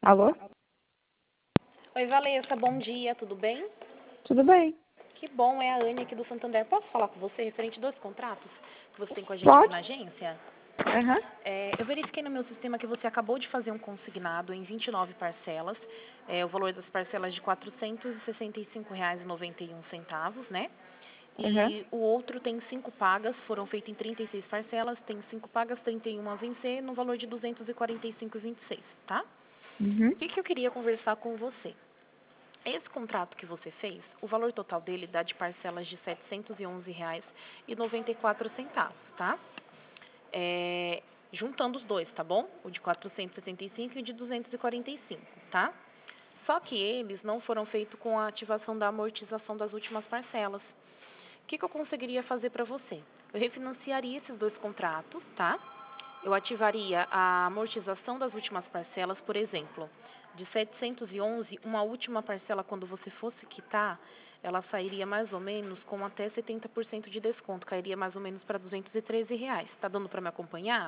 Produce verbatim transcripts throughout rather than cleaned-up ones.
Alô? Oi, Valessa, bom dia, tudo bem? Tudo bem? Que bom, é a Anne aqui do Santander. Posso falar com você referente a dois contratos que você tem com a gente aqui Pode? na agência? Aham. É, eu verifiquei no meu sistema que você acabou de fazer um consignado em vinte e nove parcelas. É, o valor das parcelas de quatrocentos e sessenta e cinco reais e noventa e um centavos, né? Aham. E o outro tem cinco pagas, foram feitas em trinta e seis parcelas, tem cinco pagas, trinta e uma a vencer, no valor de duzentos e quarenta e cinco reais e vinte e seis centavos, tá? Uhum. O que, que eu queria conversar com você? Esse contrato que você fez, o valor total dele dá de parcelas de setecentos e onze reais e noventa e quatro centavos, tá? É, juntando os dois, tá bom? O de quatrocentos e setenta e cinco e o de duzentos e quarenta e cinco, tá? Só que eles não foram feitos com a ativação da amortização das últimas parcelas. O que, que eu conseguiria fazer para você? Eu refinanciaria esses dois contratos, tá? Eu ativaria a amortização das últimas parcelas, por exemplo, de setecentos e onze, uma última parcela, quando você fosse quitar, ela sairia mais ou menos com até setenta por cento de desconto, cairia mais ou menos para duzentos e treze reais. Tá dando para me acompanhar?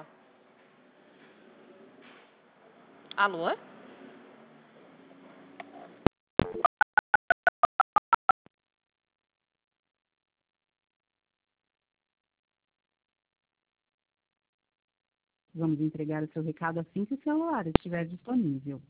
Alô? Vamos entregar o seu recado assim que o celular estiver disponível.